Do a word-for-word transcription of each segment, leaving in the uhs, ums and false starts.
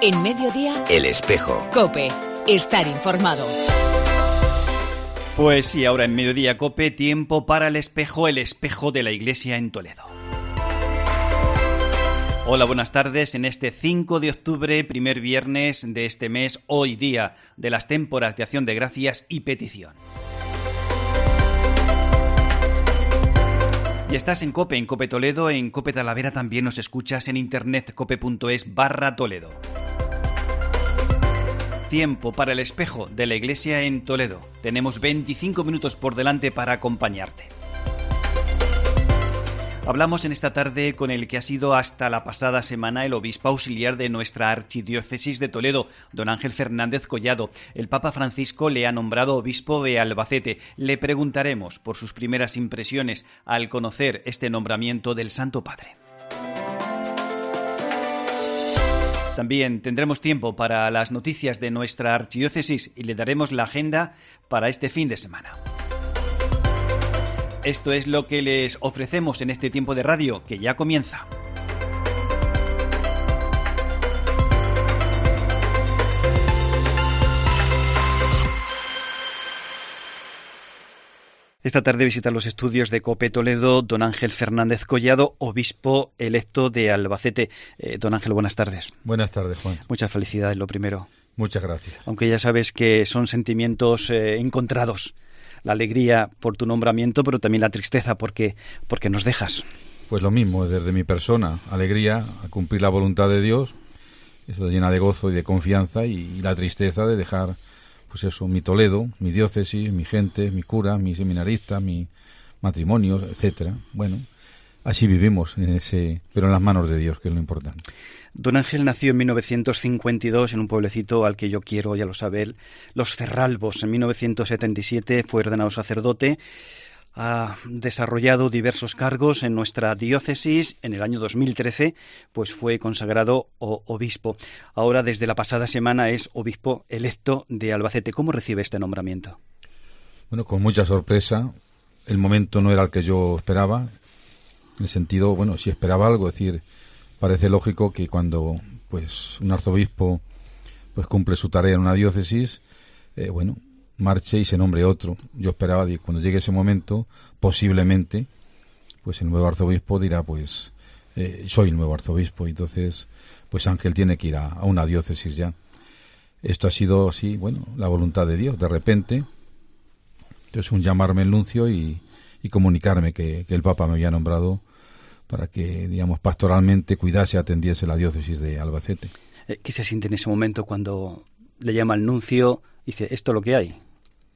En Mediodía, El Espejo. COPE. Estar informado. Pues sí, ahora en Mediodía COPE, tiempo para El Espejo, el espejo de la Iglesia en Toledo. Hola, buenas tardes. En este cinco de octubre, primer viernes de este mes, hoy día de las témporas de acción de gracias y petición. Y estás en COPE, en COPE Toledo, en COPE Talavera también nos escuchas en internet, cope.es barra Toledo. Tiempo para el espejo de la Iglesia en Toledo. Tenemos veinticinco minutos por delante para acompañarte. Hablamos en esta tarde con el que ha sido hasta la pasada semana el obispo auxiliar de nuestra archidiócesis de Toledo, don Ángel Fernández Collado. El Papa Francisco le ha nombrado obispo de Albacete. Le preguntaremos por sus primeras impresiones al conocer este nombramiento del Santo Padre. También tendremos tiempo para las noticias de nuestra archidiócesis y le daremos la agenda para este fin de semana. Esto es lo que les ofrecemos en este tiempo de radio, que ya comienza. Esta tarde visita los estudios de COPE Toledo don Ángel Fernández Collado, obispo electo de Albacete. Eh, don Ángel, buenas tardes. Buenas tardes, Juan. Muchas felicidades, lo primero. Muchas gracias. Aunque ya sabes que son sentimientos eh, encontrados. La alegría por tu nombramiento, pero también la tristeza porque, porque nos dejas. Pues lo mismo, desde mi persona, alegría a cumplir la voluntad de Dios, eso llena de gozo y de confianza, y, y la tristeza de dejar, pues eso, mi Toledo, mi diócesis, mi gente, mi cura, mi seminarista, mi matrimonio, etcétera. Bueno, así vivimos, en ese, pero en las manos de Dios, que es lo importante. Don Ángel nació en mil novecientos cincuenta y dos en un pueblecito al que yo quiero, ya lo sabe él, Los Cerralbos. En mil novecientos setenta y siete fue ordenado sacerdote. Ha desarrollado diversos cargos en nuestra diócesis. En el año dos mil trece pues fue consagrado o, obispo. Ahora, desde la pasada semana, es obispo electo de Albacete. ¿Cómo recibe este nombramiento? Bueno, con mucha sorpresa. El momento no era el que yo esperaba. En el sentido, bueno, si esperaba algo, es decir, parece lógico que cuando pues un arzobispo pues cumple su tarea en una diócesis, eh, bueno, marche y se nombre otro. Yo esperaba que cuando llegue ese momento, posiblemente, pues el nuevo arzobispo dirá, pues, eh, soy el nuevo arzobispo, y entonces, pues Ángel tiene que ir a, a una diócesis ya. Esto ha sido así, bueno, la voluntad de Dios, de repente. Entonces, un llamarme el nuncio y, y comunicarme que, que el Papa me había nombrado para que, digamos, pastoralmente cuidase, atendiese la diócesis de Albacete. ¿Qué se siente en ese momento cuando le llama el nuncio y dice, esto es lo que hay?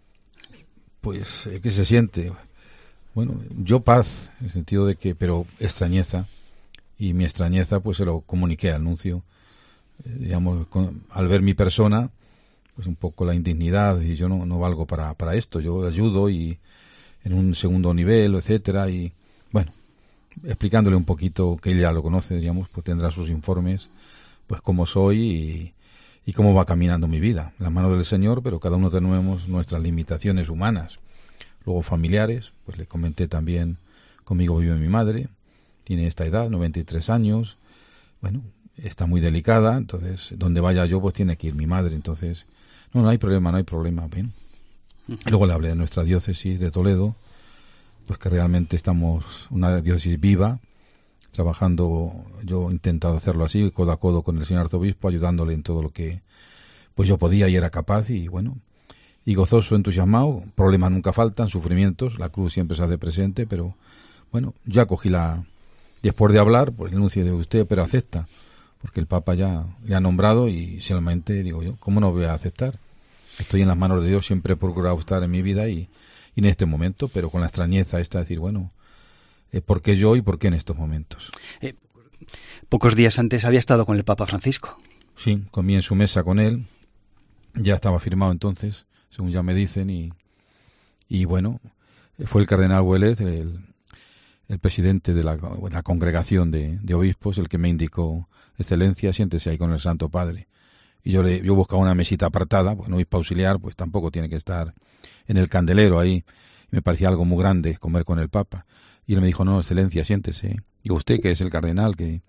Pues, ¿qué se siente? Bueno, yo paz, en el sentido de que, pero extrañeza, y mi extrañeza pues se lo comuniqué al nuncio, eh, digamos, con, al ver mi persona, pues un poco la indignidad, y yo no, no valgo para, para esto, yo ayudo y en un segundo nivel, etcétera, y bueno, explicándole un poquito, que él ya lo conoce, digamos, pues tendrá sus informes, pues cómo soy y, y cómo va caminando mi vida, la mano del Señor, pero cada uno tenemos nuestras limitaciones humanas. Luego familiares, pues le comenté también, conmigo vive mi madre, tiene esta edad, noventa y tres años, bueno, está muy delicada, entonces donde vaya yo pues tiene que ir mi madre, entonces no, no hay problema, no hay problema, ¿ven? Y luego le hablé de nuestra diócesis de Toledo, pues que realmente estamos una diócesis viva, trabajando, yo he intentado hacerlo así, codo a codo con el señor arzobispo, ayudándole en todo lo que pues yo podía y era capaz, y bueno, y gozoso, entusiasmado. Problemas nunca faltan, sufrimientos, la cruz siempre se hace presente, pero bueno, ya cogí la... Después de hablar, pues el nuncio de usted, pero acepta, porque el Papa ya le ha nombrado y solamente digo yo, ¿cómo no voy a aceptar? Estoy en las manos de Dios, siempre he procurado estar en mi vida y, y en este momento, pero con la extrañeza esta de decir, bueno, eh, ¿por qué yo y por qué en estos momentos? Eh, pocos días antes había estado con el Papa Francisco. Sí, comí en su mesa con él, ya estaba firmado entonces, según ya me dicen, y, y bueno, fue el cardenal Huélez, el, el presidente de la, la congregación de, de obispos, el que me indicó, excelencia, siéntese ahí con el Santo Padre. Y yo le yo buscaba una mesita apartada, pues un obispo auxiliar, pues tampoco tiene que estar en el candelero ahí. Me parecía algo muy grande comer con el Papa. Y él me dijo, no, excelencia, siéntese. Digo, usted que es el cardenal, que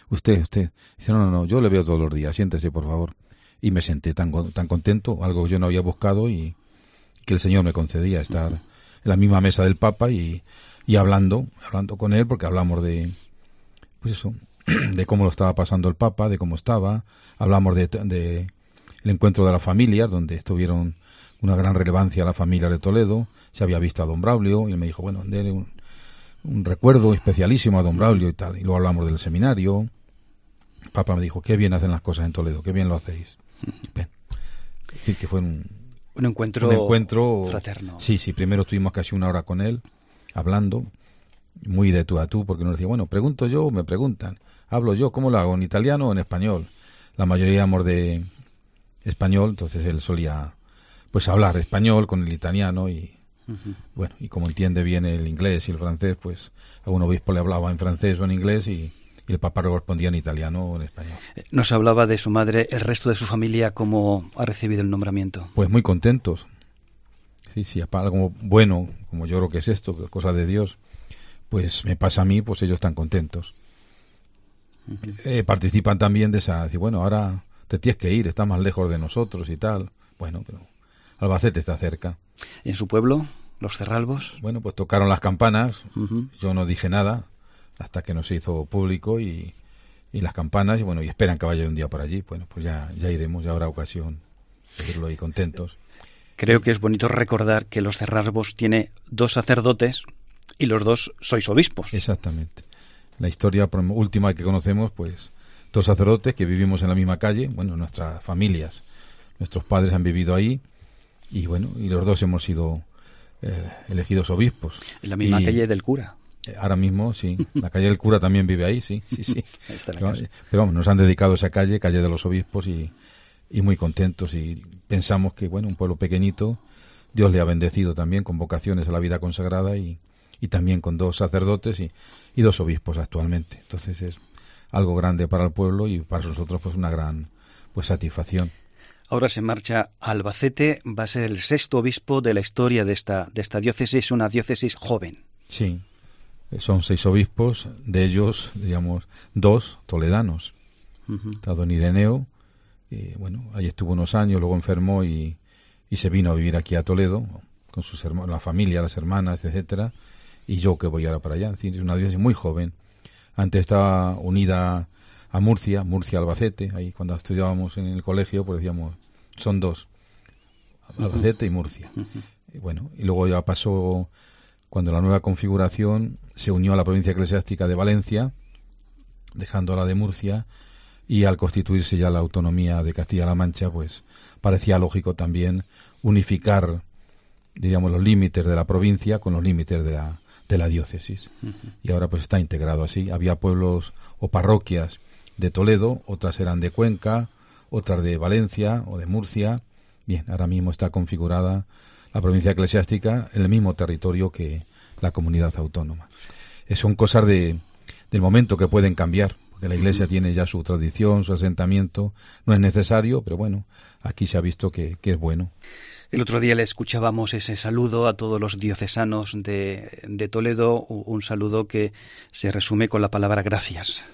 Usted, usted. Dice, no, no, no, yo le veo todos los días, siéntese, por favor. Y me senté tan, tan contento, algo que yo no había buscado y que el Señor me concedía estar en la misma mesa del Papa y, y hablando, hablando con él, porque hablamos de, pues eso, de cómo lo estaba pasando el Papa, de cómo estaba, hablamos de, de el encuentro de las familias, donde estuvieron una gran relevancia la familia de Toledo, se había visto a don Braulio, y él me dijo, bueno, déle un, un recuerdo especialísimo a don Braulio y tal, y luego hablamos del seminario. El Papa me dijo, qué bien hacen las cosas en Toledo, qué bien lo hacéis. Bien. Es decir, que fue un, un encuentro, un encuentro fraterno. Sí, sí, primero estuvimos casi una hora con él, hablando, muy de tú a tú, porque nos decía, bueno, pregunto yo, me preguntan, hablo yo, ¿cómo lo hago? ¿En italiano o en español? La mayoría éramos de español, entonces él solía pues hablar español con el italiano y uh-huh. bueno, y como entiende bien el inglés y el francés, pues a un obispo le hablaba en francés o en inglés y, y el Papa respondía en italiano o en español. Nos hablaba de su madre, el resto de su familia, ¿cómo ha recibido el nombramiento? Pues muy contentos. Sí, sí, algo bueno, como yo creo que es esto, cosa de Dios, pues me pasa a mí, pues ellos están contentos. Uh-huh. Eh, participan también de esa, decir, bueno, ahora te tienes que ir, está más lejos de nosotros y tal. Bueno, pero Albacete está cerca. ¿Y en su pueblo, los Cerralbos? Bueno, pues tocaron las campanas, uh-huh. yo no dije nada hasta que no se hizo público y, y las campanas, y bueno, y esperan que vaya un día por allí. Bueno, pues ya, ya iremos, ya habrá ocasión de irlo y contentos. Creo que es bonito recordar que los Cerralbos tiene dos sacerdotes y los dos sois obispos. Exactamente. La historia última que conocemos, pues dos sacerdotes que vivimos en la misma calle, bueno, nuestras familias, nuestros padres han vivido ahí y bueno, y los dos hemos sido eh, elegidos obispos. En la misma y, calle del cura. Eh, ahora mismo, sí, la calle del cura también vive ahí, sí, sí, sí. Ahí está la pero, casa. pero vamos, nos han dedicado a esa calle, calle de los obispos y, y muy contentos y pensamos que, bueno, un pueblo pequeñito, Dios le ha bendecido también con vocaciones a la vida consagrada y, y también con dos sacerdotes y, y dos obispos actualmente. Entonces es algo grande para el pueblo y para nosotros pues una gran pues satisfacción. Ahora se marcha a Albacete, va a ser el sexto obispo de la historia de esta, de esta diócesis, una diócesis joven. Sí, son seis obispos, de ellos, digamos, dos toledanos. Uh-huh. Está don Ireneo, y, bueno, ahí estuvo unos años, luego enfermó y, y se vino a vivir aquí a Toledo, con sus hermanos, la familia, las hermanas, etcétera, y yo que voy ahora para allá. Es decir, es una diócesis muy joven. Antes estaba unida a Murcia, Murcia-Albacete, ahí cuando estudiábamos en el colegio, pues decíamos, son dos, Albacete y Murcia. Y bueno, y luego ya pasó, cuando la nueva configuración se unió a la provincia eclesiástica de Valencia, dejando la de Murcia, y al constituirse ya la autonomía de Castilla-La Mancha, pues parecía lógico también unificar, diríamos, los límites de la provincia con los límites de la de la diócesis. Uh-huh. Y ahora pues está integrado así. Había pueblos o parroquias de Toledo, otras eran de Cuenca, otras de Valencia o de Murcia. Bien, ahora mismo está configurada la provincia eclesiástica en el mismo territorio que la comunidad autónoma. Eh, son cosas de del momento que pueden cambiar, porque la Iglesia uh-huh. tiene ya su tradición, su asentamiento. No es necesario, pero bueno, aquí se ha visto que, que es bueno. El otro día le escuchábamos ese saludo a todos los diocesanos de, de Toledo, un saludo que se resume con la palabra gracias.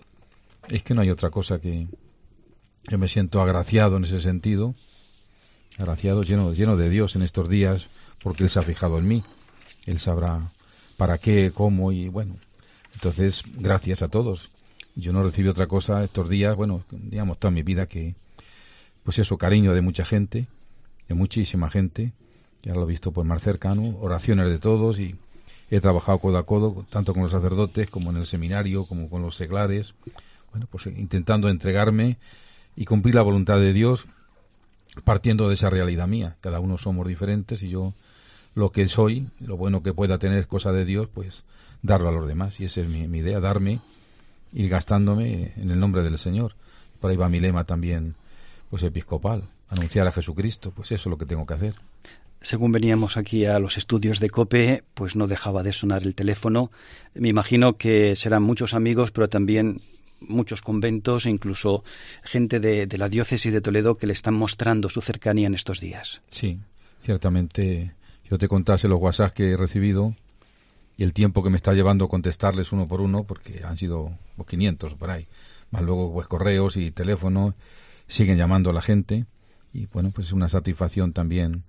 Es que no hay otra cosa que... Yo me siento agraciado en ese sentido, agraciado, lleno, lleno de Dios en estos días, porque Él se ha fijado en mí. Él sabrá para qué, cómo y bueno. Entonces, gracias a todos. Yo no recibí otra cosa estos días, bueno, digamos toda mi vida, que pues eso, cariño de mucha gente, de muchísima gente, ya lo he visto pues más cercano, oraciones de todos y he trabajado codo a codo, tanto con los sacerdotes como en el seminario, como con los seglares, bueno, pues intentando entregarme y cumplir la voluntad de Dios partiendo de esa realidad mía. Cada uno somos diferentes y yo lo que soy, lo bueno que pueda tener es cosa de Dios, pues darlo a los demás y esa es mi, mi idea, darme, ir gastándome en el nombre del Señor. Por ahí va mi lema también, pues episcopal. Anunciar a Jesucristo, pues eso es lo que tengo que hacer. Según veníamos aquí a los estudios de COPE, pues no dejaba de sonar el teléfono. Me imagino que serán muchos amigos, pero también muchos conventos e incluso gente de, de la diócesis de Toledo que le están mostrando su cercanía en estos días. Sí, ciertamente. Yo te contase los WhatsApp que he recibido y el tiempo que me está llevando contestarles uno por uno, porque han sido pues, quinientos por ahí, más luego pues correos y teléfonos, siguen llamando a la gente, y bueno, pues es una satisfacción también,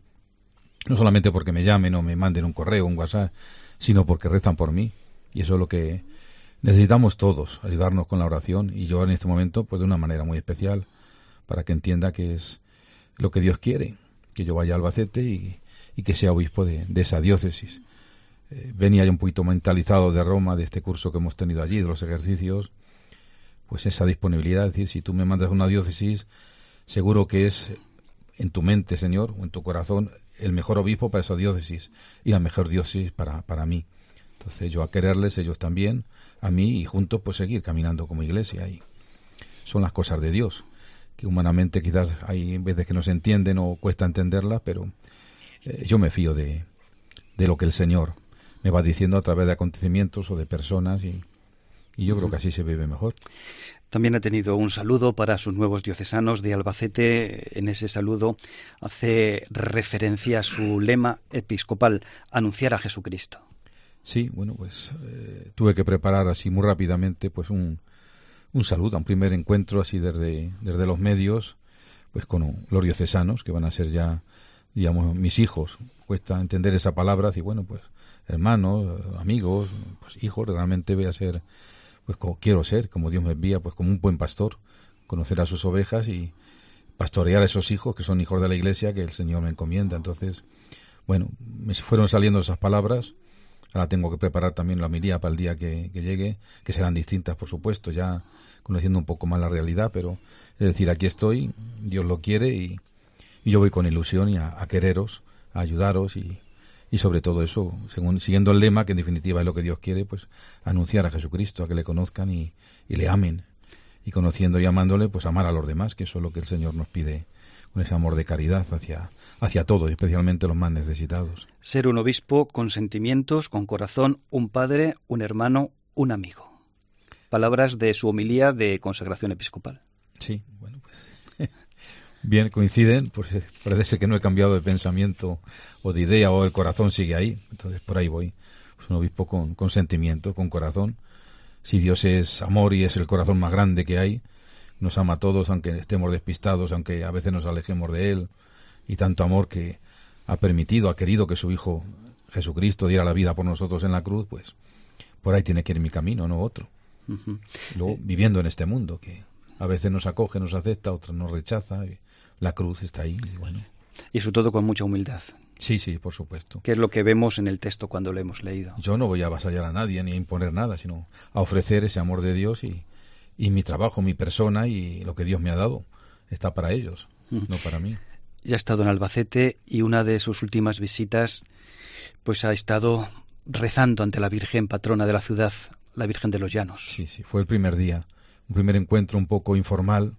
no solamente porque me llamen o me manden un correo, un WhatsApp, sino porque rezan por mí, y eso es lo que necesitamos todos, ayudarnos con la oración, y yo en este momento pues de una manera muy especial, para que entienda que es lo que Dios quiere, que yo vaya a Albacete y, y que sea obispo de, de esa diócesis. Eh, venía ya un poquito mentalizado de Roma, de este curso que hemos tenido allí, de los ejercicios, pues esa disponibilidad, es decir, si tú me mandas a una diócesis, seguro que es en tu mente, Señor, o en tu corazón, el mejor obispo para esa diócesis y la mejor diócesis para, para mí. Entonces yo a quererles, ellos también, a mí, y juntos pues seguir caminando como iglesia. Y son las cosas de Dios, que humanamente quizás hay veces que no se entienden o cuesta entenderlas, pero eh, yo me fío de, de lo que el Señor me va diciendo a través de acontecimientos o de personas, y, y yo creo que así se vive mejor. También ha tenido un saludo para sus nuevos diocesanos de Albacete. En ese saludo hace referencia a su lema episcopal, anunciar a Jesucristo. Sí, bueno, pues eh, tuve que preparar así muy rápidamente pues un, un saludo, un primer encuentro así desde, desde los medios, pues con los diocesanos, que van a ser ya, digamos, mis hijos. Cuesta entender esa palabra, y bueno, pues hermanos, amigos, pues hijos, realmente voy a ser, pues como quiero ser, como Dios me envía, pues como un buen pastor, conocer a sus ovejas y pastorear a esos hijos que son hijos de la Iglesia, que el Señor me encomienda. Entonces, bueno, me fueron saliendo esas palabras. Ahora tengo que preparar también la homilía para el día que, que llegue, que serán distintas, por supuesto, ya conociendo un poco más la realidad, pero es decir, aquí estoy, Dios lo quiere, y, y yo voy con ilusión y a, a quereros, a ayudaros, y, y sobre todo eso, según, siguiendo el lema, que en definitiva es lo que Dios quiere, pues anunciar a Jesucristo, a que le conozcan y, y le amen, y conociendo y amándole, pues amar a los demás, que eso es lo que el Señor nos pide, con ese amor de caridad hacia, hacia todos, especialmente los más necesitados. Ser un obispo con sentimientos, con corazón, un padre, un hermano, un amigo. Palabras de su homilía de consagración episcopal. Sí, bueno, pues bien, coinciden, pues parece ser que no he cambiado de pensamiento o de idea, o el corazón sigue ahí, entonces por ahí voy. Pues un obispo con, con sentimiento, con corazón. Si Dios es amor y es el corazón más grande que hay, nos ama a todos, aunque estemos despistados, aunque a veces nos alejemos de Él, y tanto amor que ha permitido, ha querido que su Hijo Jesucristo diera la vida por nosotros en la cruz, pues por ahí tiene que ir mi camino, no otro. Uh-huh. Luego, viviendo en este mundo, que a veces nos acoge, nos acepta, otras nos rechaza, y la cruz está ahí, y bueno. Y sobre todo con mucha humildad. Sí, sí, por supuesto. Que es lo que vemos en el texto cuando lo hemos leído. Yo no voy a avasallar a nadie, ni a imponer nada, sino a ofrecer ese amor de Dios, y Y mi trabajo, mi persona y lo que Dios me ha dado está para ellos, uh-huh. no para mí. Ya ha estado en Albacete, y una de sus últimas visitas pues ha estado rezando ante la Virgen patrona de la ciudad, la Virgen de los Llanos. Sí, sí, fue el primer día, un primer encuentro un poco informal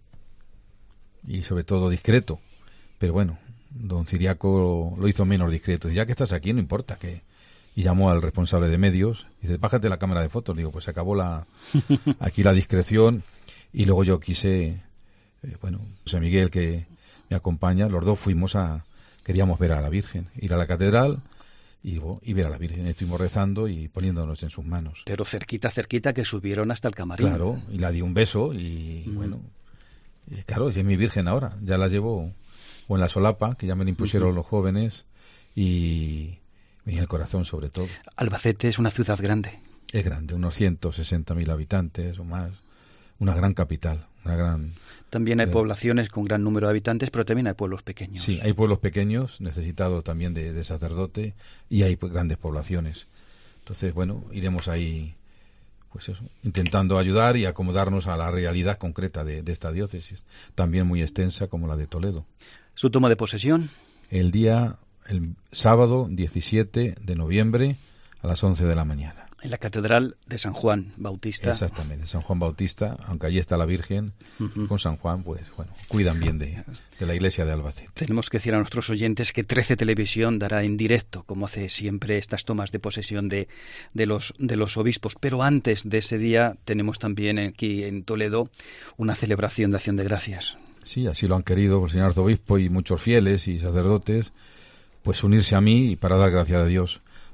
y sobre todo discreto, pero bueno, don Ciriaco lo hizo menos discreto. Y ya que estás aquí, no importa que... Y llamó al responsable de medios, y dice, bájate la cámara de fotos. Digo, pues se acabó la aquí la discreción, y luego yo quise, eh, bueno, José Miguel, que me acompaña, los dos fuimos a, queríamos ver a la Virgen, ir a la catedral y, y ver a la Virgen. Estuvimos rezando y poniéndonos en sus manos. Pero cerquita, cerquita, que subieron hasta el camarín. Claro, y la di un beso, y mm. bueno, y claro, es mi Virgen ahora, ya la llevo o en la solapa, que ya me la impusieron uh-huh. los jóvenes, y... y en el corazón sobre todo. Albacete es una ciudad grande. Es grande, unos ciento sesenta mil habitantes o más, una gran capital, una gran... También hay eh, poblaciones con gran número de habitantes, pero también hay pueblos pequeños. Sí, hay pueblos pequeños necesitados también de, de sacerdote, y hay pues, grandes poblaciones. Entonces, bueno, iremos ahí, pues eso, intentando ayudar y acomodarnos a la realidad concreta de, de esta diócesis, también muy extensa como la de Toledo. ¿Su toma de posesión? El día... el sábado diecisiete de noviembre a las once de la mañana. En la Catedral de San Juan Bautista. Exactamente, San Juan Bautista, aunque allí está la Virgen, uh-huh. con San Juan, pues bueno, cuidan bien de, de la iglesia de Albacete. Tenemos que decir a nuestros oyentes que trece Televisión dará en directo, como hace siempre, estas tomas de posesión de, de, los, de los obispos. Pero antes de ese día tenemos también aquí en Toledo una celebración de acción de gracias. Sí, así lo han querido el señor arzobispo y muchos fieles y sacerdotes, pues unirse a mí y para dar gracias a Dios.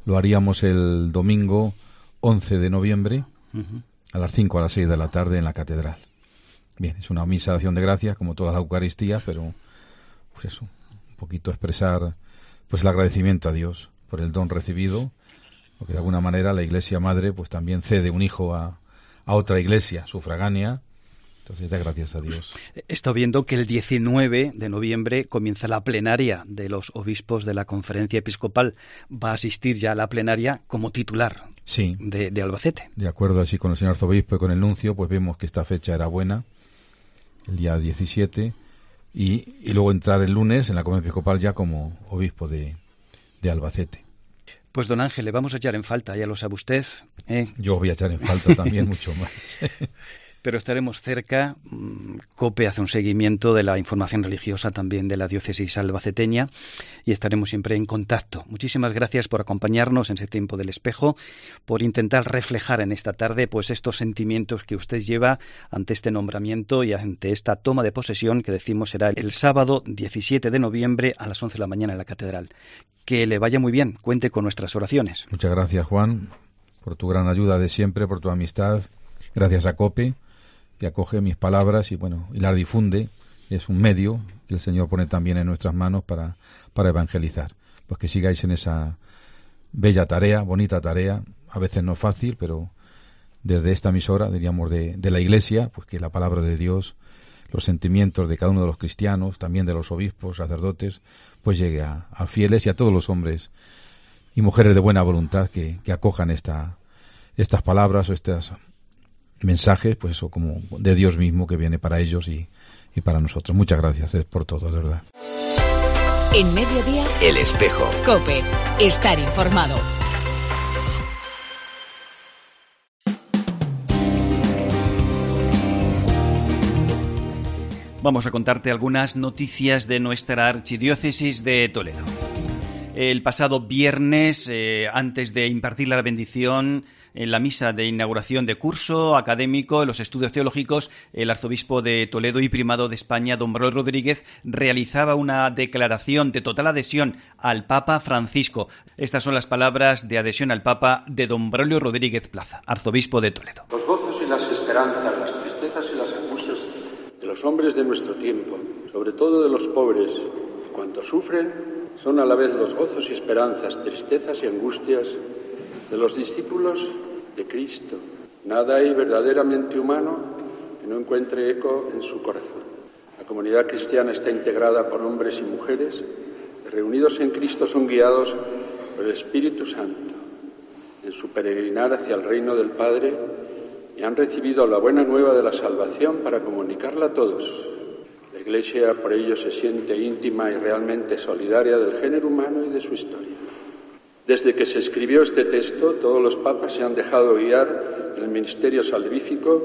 lo haríamos el domingo once de noviembre, uh-huh. a las cinco a las seis de la tarde en la catedral. Bien, es una misa de acción de gracias, como toda la Eucaristía, pero pues eso, un poquito expresar pues el agradecimiento a Dios por el don recibido, porque de alguna manera la Iglesia Madre pues también cede un hijo a, a otra iglesia sufragánea. Entonces, da gracias a Dios. He estado viendo que el diecinueve de noviembre comienza la plenaria de los obispos de la Conferencia Episcopal. Va a asistir ya a la plenaria como titular sí. de, de Albacete. De acuerdo así con el señor arzobispo y con el nuncio, pues vemos que esta fecha era buena, el día diecisiete, y, y luego entrar el lunes en la Conferencia Episcopal ya como obispo de, de Albacete. Pues don Ángel, le vamos a echar en falta, ya lo sabe usted. ¿eh? Yo voy a echar en falta también mucho más. Pero estaremos cerca. COPE hace un seguimiento de la información religiosa también de la diócesis albaceteña y estaremos siempre en contacto. Muchísimas gracias por acompañarnos en ese tiempo del espejo, por intentar reflejar en esta tarde pues estos sentimientos que usted lleva ante este nombramiento y ante esta toma de posesión que decimos será el sábado diecisiete de noviembre a las once de la mañana en la catedral. Que le vaya muy bien, cuente con nuestras oraciones. Muchas gracias, Juan, por tu gran ayuda de siempre, por tu amistad. Gracias a COPE, que acoge mis palabras y bueno y las difunde. Es un medio que el Señor pone también en nuestras manos para, para evangelizar. Pues que sigáis en esa bella tarea, bonita tarea, a veces no fácil, pero desde esta emisora, diríamos, de, de la Iglesia, pues que la palabra de Dios, los sentimientos de cada uno de los cristianos, también de los obispos, sacerdotes, pues llegue a, a fieles y a todos los hombres y mujeres de buena voluntad que, que acojan esta, estas palabras o estas mensajes, pues eso, como de Dios mismo que viene para ellos y, y para nosotros. Muchas gracias por todo, de verdad. En Mediodía, El Espejo. COPE. Estar informado. Vamos a contarte algunas noticias de nuestra archidiócesis de Toledo. El pasado viernes, eh, antes de impartir la bendición en la misa de inauguración de curso académico en los estudios teológicos, el arzobispo de Toledo y primado de España, don Braulio Rodríguez, realizaba una declaración de total adhesión al Papa Francisco. Estas son las palabras de adhesión al Papa de don Braulio Rodríguez Plaza, arzobispo de Toledo. Los gozos y las esperanzas, las tristezas y las angustias de los hombres de nuestro tiempo, sobre todo de los pobres y cuantos sufren, son a la vez los gozos y esperanzas, tristezas y angustias de los discípulos de Cristo. Nada hay verdaderamente humano que no encuentre eco en su corazón. La comunidad cristiana está integrada por hombres y mujeres que, reunidos en Cristo, son guiados por el Espíritu Santo en su peregrinar hacia el reino del Padre y han recibido la buena nueva de la salvación para comunicarla a todos. La Iglesia por ello se siente íntima y realmente solidaria del género humano y de su historia. Desde que se escribió este texto, todos los papas se han dejado guiar en el ministerio salvífico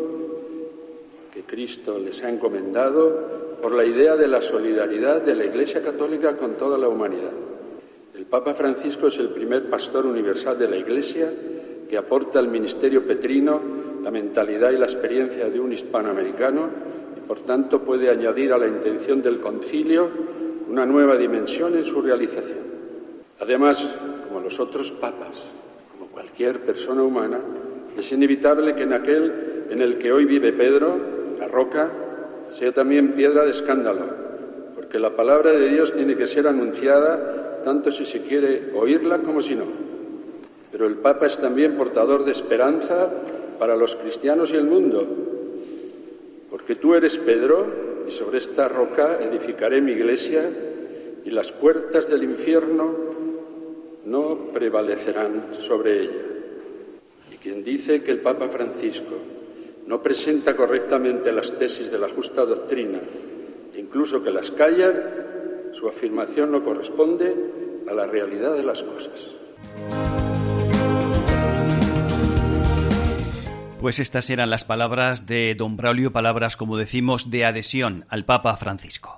que Cristo les ha encomendado por la idea de la solidaridad de la Iglesia Católica con toda la humanidad. El Papa Francisco es el primer pastor universal de la Iglesia que aporta al ministerio petrino la mentalidad y la experiencia de un hispanoamericano y, por tanto, puede añadir a la intención del concilio una nueva dimensión en su realización. Además, como los otros papas, como cualquier persona humana, es inevitable que en aquel en el que hoy vive Pedro, la roca, sea también piedra de escándalo, porque la palabra de Dios tiene que ser anunciada tanto si se quiere oírla como si no. Pero el Papa es también portador de esperanza para los cristianos y el mundo, porque tú eres Pedro, y sobre esta roca edificaré mi iglesia, y las puertas del infierno no prevalecerán sobre ella. Y quien dice que el Papa Francisco no presenta correctamente las tesis de la justa doctrina, e incluso que las calla, su afirmación no corresponde a la realidad de las cosas. Pues estas eran las palabras de don Braulio, palabras, como decimos, de adhesión al Papa Francisco.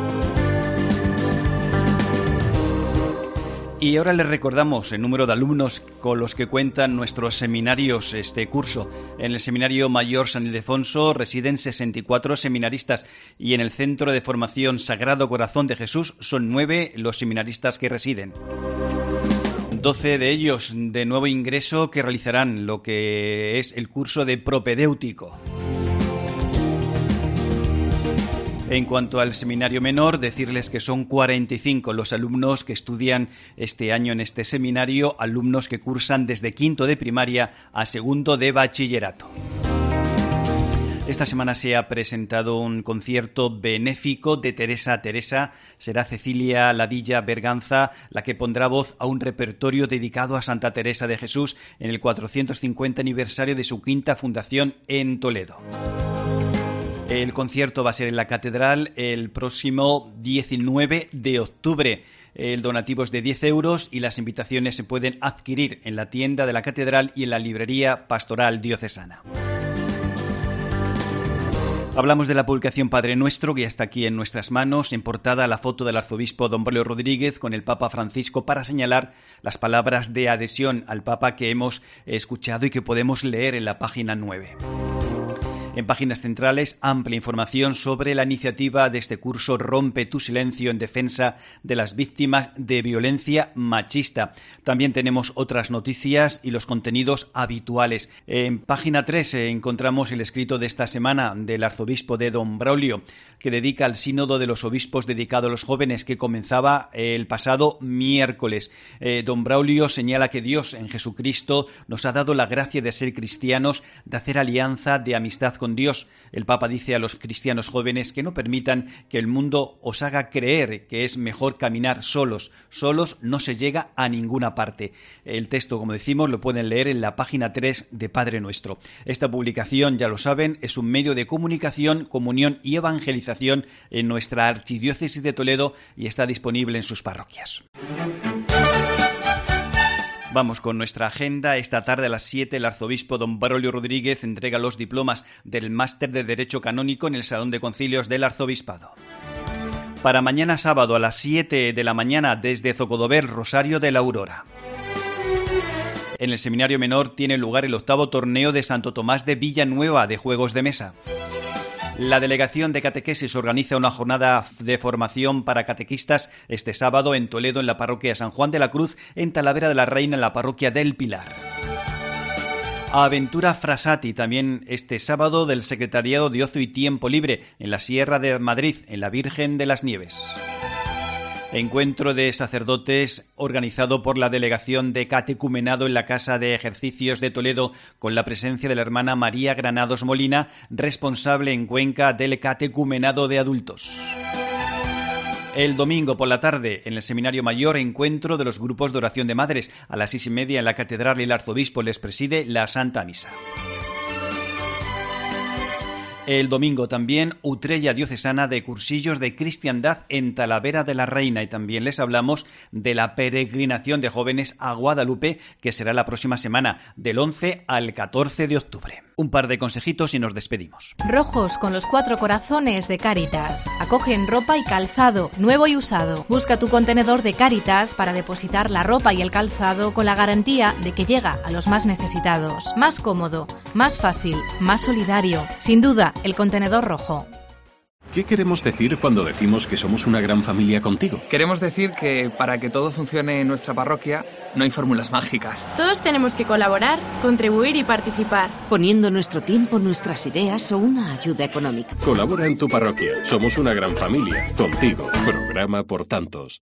Y ahora les recordamos el número de alumnos con los que cuentan nuestros seminarios este curso. En el Seminario Mayor San Ildefonso residen sesenta y cuatro seminaristas y en el Centro de Formación Sagrado Corazón de Jesús son nueve los seminaristas que residen. doce de ellos de nuevo ingreso que realizarán lo que es el curso de propedéutico. En cuanto al seminario menor, decirles que son cuarenta y cinco los alumnos que estudian este año en este seminario, alumnos que cursan desde quinto de primaria a segundo de bachillerato. Esta semana se ha presentado un concierto benéfico de Teresa a Teresa. Será Cecilia Ladilla Berganza la que pondrá voz a un repertorio dedicado a Santa Teresa de Jesús en el cuatrocientos cincuenta aniversario de su quinta fundación en Toledo. El concierto va a ser en la Catedral el próximo diecinueve de octubre. El donativo es de diez euros y las invitaciones se pueden adquirir en la tienda de la Catedral y en la librería Pastoral Diocesana. Hablamos de la publicación Padre Nuestro, que ya está aquí en nuestras manos. En portada, la foto del arzobispo don Braulio Rodríguez con el Papa Francisco para señalar las palabras de adhesión al Papa que hemos escuchado y que podemos leer en la página nueve. En páginas centrales, amplia información sobre la iniciativa de este curso Rompe tu silencio en defensa de las víctimas de violencia machista. También tenemos otras noticias y los contenidos habituales. En página tres eh, encontramos el escrito de esta semana del arzobispo de don Braulio, que dedica al sínodo de los obispos dedicado a los jóvenes que comenzaba el pasado miércoles. Eh, don Braulio señala que Dios en Jesucristo nos ha dado la gracia de ser cristianos, de hacer alianza de amistad con Dios. El Papa dice a los cristianos jóvenes que no permitan que el mundo os haga creer que es mejor caminar solos. Solos no se llega a ninguna parte. El texto, como decimos, lo pueden leer en la página tres de Padre Nuestro. Esta publicación, ya lo saben, es un medio de comunicación, comunión y evangelización en nuestra Archidiócesis de Toledo y está disponible en sus parroquias. Vamos con nuestra agenda. Esta tarde a las siete el arzobispo don Braulio Rodríguez entrega los diplomas del Máster de Derecho Canónico en el Salón de Concilios del Arzobispado. Para mañana sábado a las siete de la mañana desde Zocodover, Rosario de la Aurora. En el Seminario Menor tiene lugar el octavo torneo de Santo Tomás de Villanueva de Juegos de Mesa. La Delegación de Catequesis organiza una jornada de formación para catequistas este sábado en Toledo, en la parroquia de San Juan de la Cruz, en Talavera de la Reina, en la parroquia del Pilar. Aventura Frasati, también este sábado del Secretariado de Ocio y Tiempo Libre, en la Sierra de Madrid, en la Virgen de las Nieves. Encuentro de sacerdotes organizado por la Delegación de Catecumenado en la Casa de Ejercicios de Toledo, con la presencia de la hermana María Granados Molina, responsable en Cuenca del Catecumenado de Adultos. El domingo por la tarde, en el Seminario Mayor, encuentro de los grupos de oración de madres. A las seis y media en la Catedral y el arzobispo les preside la Santa Misa. El domingo también, Utrella Diocesana de Cursillos de Cristiandad en Talavera de la Reina, y también les hablamos de la peregrinación de jóvenes a Guadalupe, que será la próxima semana, del once al catorce de octubre. Un par de consejitos y nos despedimos. Rojos con los cuatro corazones de Cáritas. Acogen ropa y calzado, nuevo y usado. Busca tu contenedor de Cáritas para depositar la ropa y el calzado con la garantía de que llega a los más necesitados. Más cómodo, más fácil, más solidario. Sin duda, el contenedor rojo. ¿Qué queremos decir cuando decimos que somos una gran familia contigo? Queremos decir que para que todo funcione en nuestra parroquia no hay fórmulas mágicas. Todos tenemos que colaborar, contribuir y participar. Poniendo nuestro tiempo, nuestras ideas o una ayuda económica. Colabora en tu parroquia. Somos una gran familia. Contigo. Programa por tantos.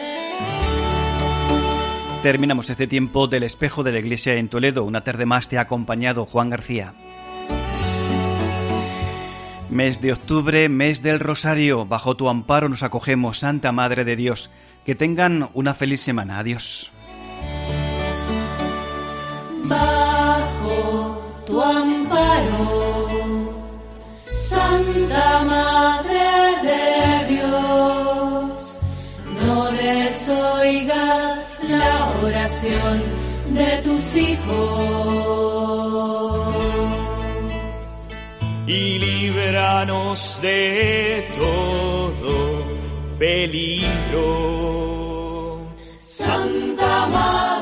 Terminamos este tiempo del Espejo de la Iglesia en Toledo. Una tarde más te ha acompañado Juan García. Mes de octubre, mes del Rosario. Bajo tu amparo nos acogemos, Santa Madre de Dios. Que tengan una feliz semana. Adiós. Bajo tu amparo, Santa Madre de Dios, no desoigas la oración de tus hijos. Y líbranos de todo peligro. Santa Madre